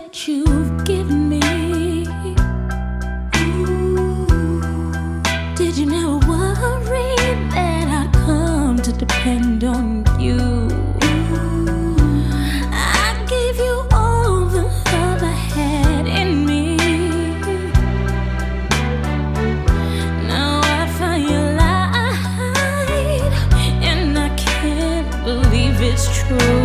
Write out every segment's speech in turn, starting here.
that you've given me. Did you never worry that I'd come to depend on you? I gave you all the love I had in me. Now I find you lied, and I can't believe it's true.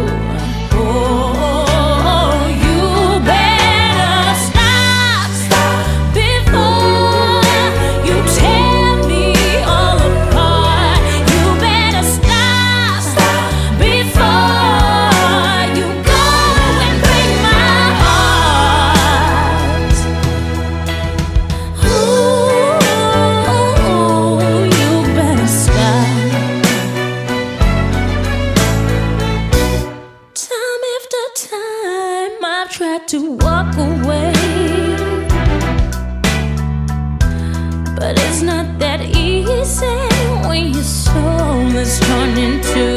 Tried to walk away, but it's not that easy when your soul is torn into